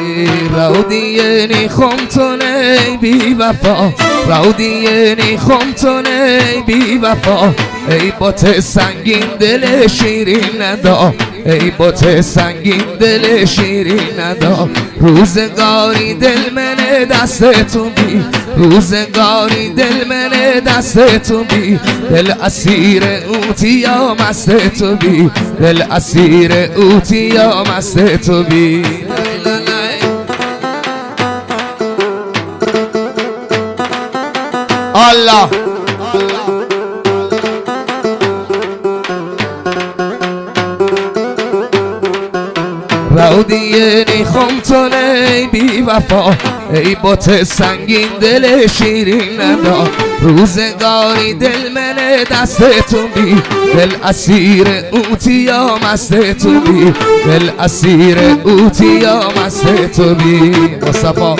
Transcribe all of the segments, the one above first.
رودیه خمتونه بی وفا رودیه خمتونه بی وفا ای بت سنگین دل شیرین ندا ای بت سنگین دل شیرین ندا روزگاری دل من دستتون بی روزگاری دل من دستتون بی دل اسیر اوتی یا مستتون بی دل اسیر اوتی یا مستتون بی الله رودیه خمتونه بی وفا ای بت سنگین دل شیرین ندا روزگاری دل من دستتون بی دل اسیر اوتی یا مستتون بی دل اسیر اوتی یا مستتون بی مصطفی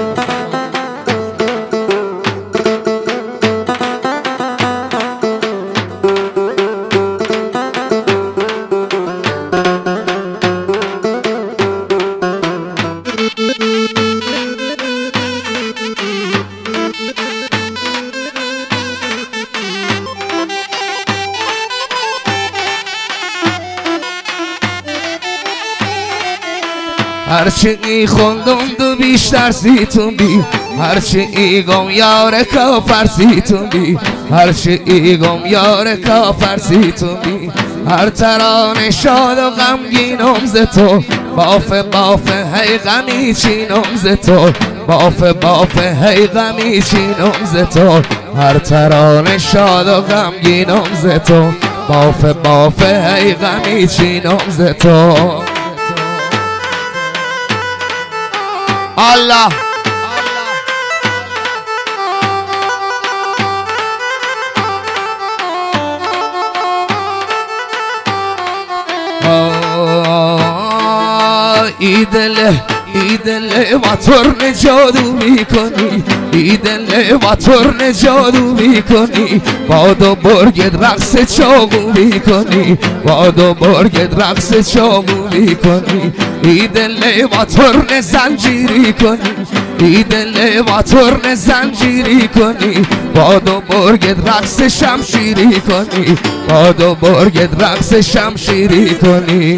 هرچی ای خوندم دو بیشتر سیتون بی هرچی ای گم یار کافر سیتون بی هرچی ای گم یار کافر سیتون بی هر ترانه شاد و غمگینم ز تو باف باف هی غمی چینم ز تو باف باف هی غمی چینم ز تو هر ترانه شاد و غمگینم ز تو باف باف هی غمی چینم ز تو الله ایدل و ترن جادو میکنی ایدل و ترن جادو میکنی بادو برگد رقص چاقو میکنی بادو برگد رقص چاقو میکنی ایدل و ترن زنجیری کنی ایدل و ترن زنجیری کنی بادو برگد رقص شمشیری کنی بادو برگد رقص شمشیری کنی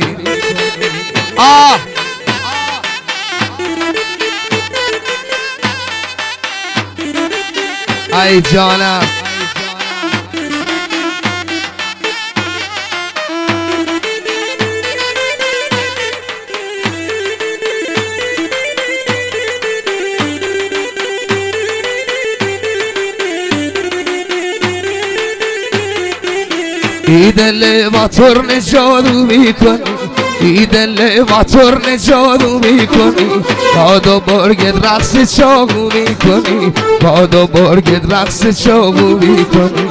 ای جانم ایدل و ترن جادو میکنی ایدل و ترن جادو میکنی بادو برگد رقص چاقو میکنی بادو برگد رقص چاقو میکنی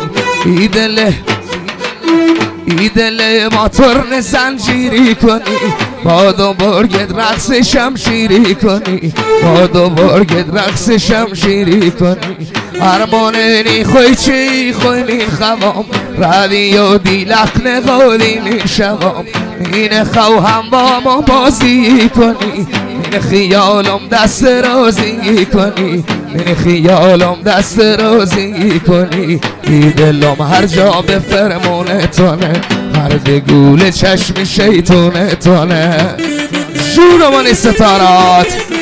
ایدل و ترن زنجیری کنی بادو برگد رقص شمشیری کنی بادو برگد رقص شمشیری کنی ارماننی خوی چی خوی مین خوام روی و دیلق نقالی مین شوام این خواهم با ما بازی کنی من خیالم دست رازی کنی من خیالم دست رازی کنی ای دلم هر جا به فرمونتونه هر بگول چشم شیطونتونه جونمان ستارات